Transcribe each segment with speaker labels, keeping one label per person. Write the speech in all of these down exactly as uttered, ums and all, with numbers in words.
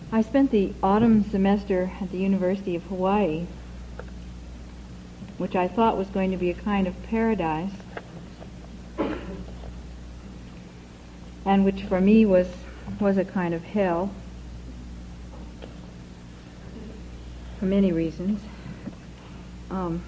Speaker 1: I spent the autumn semester at the University of Hawaii, which I thought was going to be a kind of paradise, and which for me was was a kind of hell for many reasons. Um,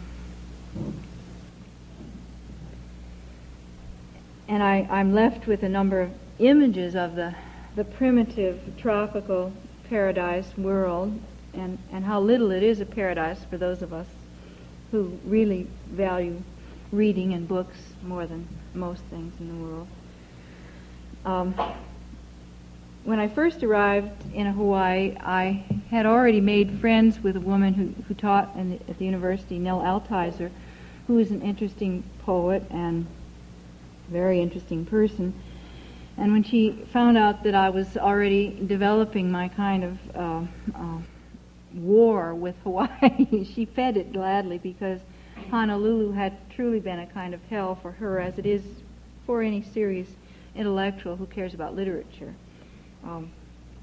Speaker 1: and I, I'm left with a number of images of the, the primitive tropical paradise world, and, and how little it is a paradise for those of us who really value reading and books more than most things in the world. Um, when I first arrived in Hawaii, I had already made friends with a woman who, who taught in the, at the university, Nell Altizer, who is an interesting poet and very interesting person. And when she found out that I was already developing my kind of uh, uh, war with Hawaii, she fed it gladly, because Honolulu had truly been a kind of hell for her, as it is for any serious intellectual who cares about literature. Um,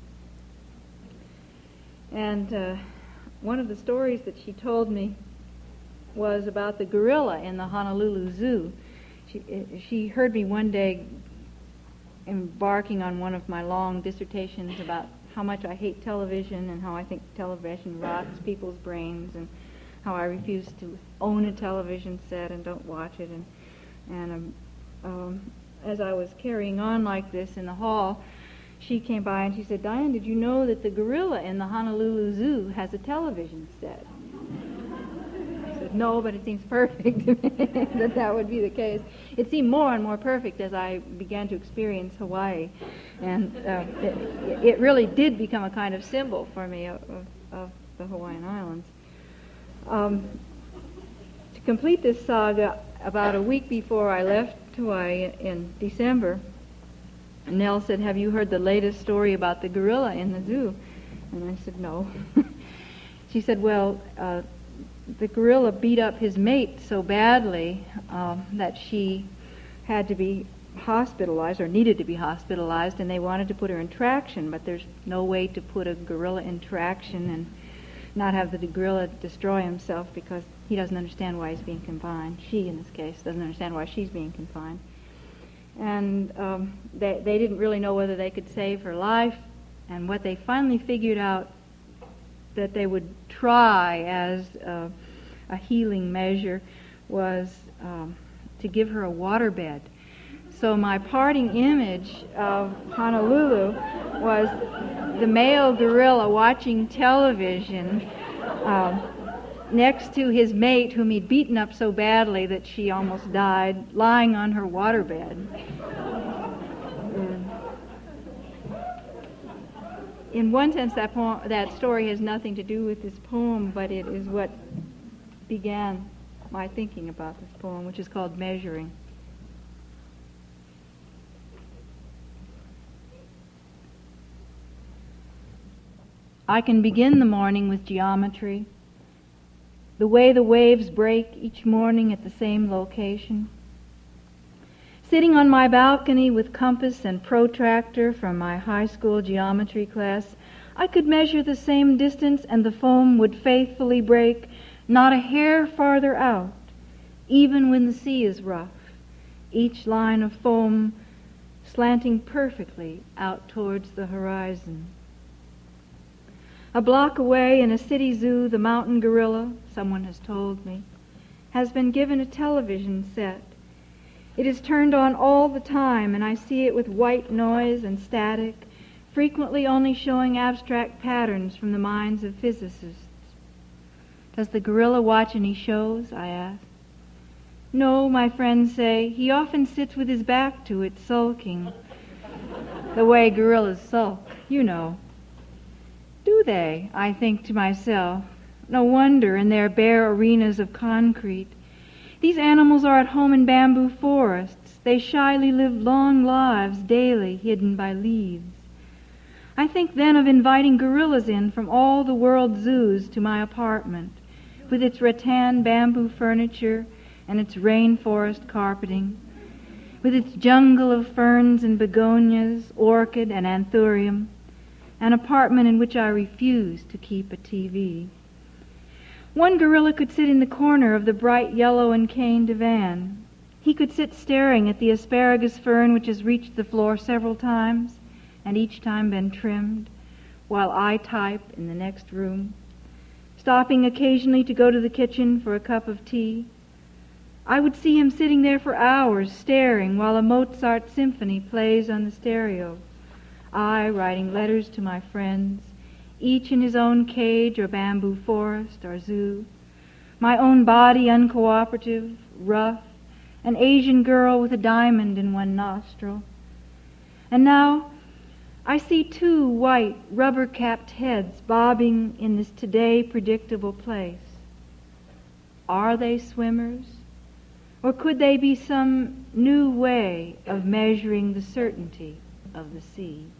Speaker 1: and uh, one of the stories that she told me was about the gorilla in the Honolulu Zoo. She, she heard me one day embarking on one of my long dissertations about how much I hate television and how I think television rots people's brains, and how I refuse to own a television set and don't watch it. And, and um, um, as I was carrying on like this in the hall, she came by and she said, "Diane, did you know that the gorilla in the Honolulu Zoo has a television set?" I said, "No, but it seems perfect to me that that would be the case." It seemed more and more perfect as I began to experience Hawaii. And uh, it, it really did become a kind of symbol for me of, of, of the Hawaiian Islands. Um, to complete this saga, about a week before I left Hawaii in December, Nell said, "Have you heard the latest story about the gorilla in the zoo?" And I said, "No." She said, "Well, uh, the gorilla beat up his mate so badly um, that she had to be hospitalized, or needed to be hospitalized, and they wanted to put her in traction, but there's no way to put a gorilla in traction and not have the gorilla destroy himself, because he doesn't understand why he's being confined. She, in this case, doesn't understand why she's being confined. And um, they, they didn't really know whether they could save her life, and what they finally figured out that they would try as uh, a healing measure was um, to give her a waterbed. So my parting image of Honolulu was the male gorilla watching television um, next to his mate, whom he'd beaten up so badly that she almost died, lying on her waterbed. And in one sense, that poem, that story has nothing to do with this poem, but it is what began my thinking about this poem, which is called Measuring. I can begin the morning with geometry, the way the waves break each morning at the same location. Sitting on my balcony with compass and protractor from my high school geometry class, I could measure the same distance and the foam would faithfully break not a hair farther out, even when the sea is rough, each line of foam slanting perfectly out towards the horizon. A block away in a city zoo, the mountain gorilla, someone has told me, has been given a television set. It is turned on all the time, and I see it with white noise and static, frequently only showing abstract patterns from the minds of physicists. Does the gorilla watch any shows? I ask. No, my friends say. He often sits with his back to it, sulking. The way gorillas sulk, you know. Do they? I think to myself. No wonder in their bare arenas of concrete. These animals are at home in bamboo forests. They shyly live long lives daily, hidden by leaves. I think then of inviting gorillas in from all the world's zoos to my apartment, with its rattan bamboo furniture and its rainforest carpeting, with its jungle of ferns and begonias, orchid and anthurium, an apartment in which I refused to keep a T V. One gorilla could sit in the corner of the bright yellow and cane divan. He could sit staring at the asparagus fern which has reached the floor several times and each time been trimmed, while I type in the next room, stopping occasionally to go to the kitchen for a cup of tea. I would see him sitting there for hours staring while a Mozart symphony plays on the stereo. I writing letters to my friends, each in his own cage or bamboo forest or zoo. My own body uncooperative, rough, an Asian girl with a diamond in one nostril. And now I see two white, rubber-capped heads bobbing in this today predictable place. Are they swimmers? Or could they be some new way of measuring the certainty of the sea?